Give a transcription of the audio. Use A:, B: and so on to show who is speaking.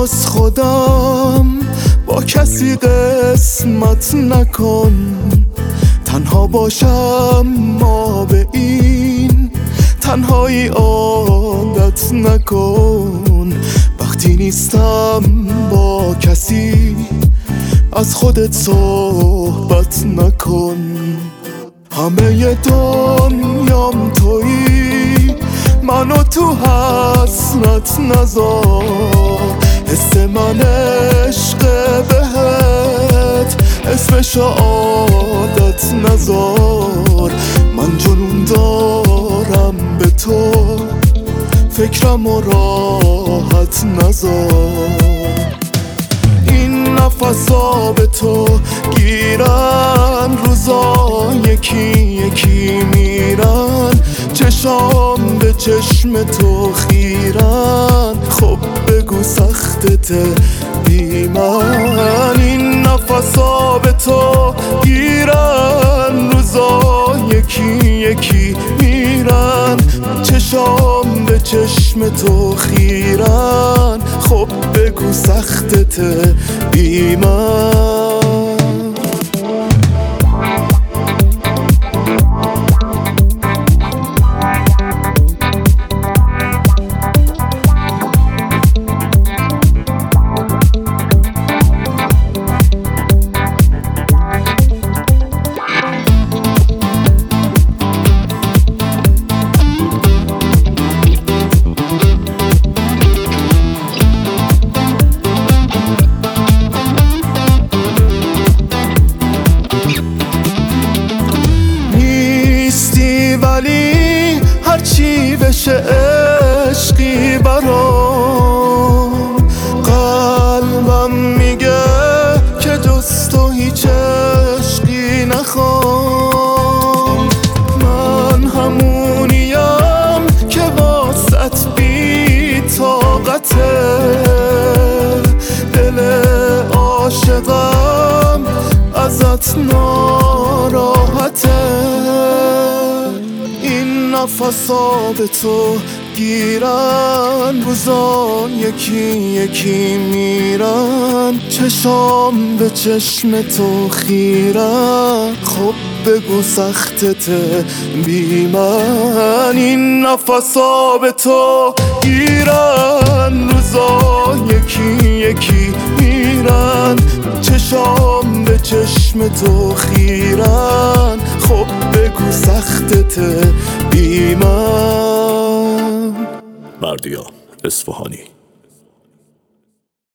A: جز خودم با کسی قسمت نکن، تنها باشم ما به این تنهایی عادت نکن. وقتی نیستم با کسی از خودت صحبت نکن. همه دنیام تویی، منو تو حسرت نذار. حس من عشق بهت، اسمشو عادت نذار. من جنون دارم به تو، فکرمو راحت نذار. این نفسا به تو گیرن، روزا یکی یکی میرن. چشام به چشم تو خیرن، خب بگو سختته بی من. این نفسا به تو گیرن، روزا یکی یکی میرن. چشام به چشم تو خیرن، خب بگو سختته بی من. ولی هرچی بشه عشقی برام، قلبم میگه که جز تو هیچ عشقی نخوام. من همونیم که واسط بی طاقته، دل عاشقم ازت ناراحته. نفسا به تو گیرن، روزا یکی یکی میرن. چشام به چشم تو خیرن، خب بگو سختته بی من. این نفسا به تو گیرن، روزا یکی یکی میرن. چشام به چشم تو خیرن، خب بگو سختته بی من.
B: بردیا اصفهانی.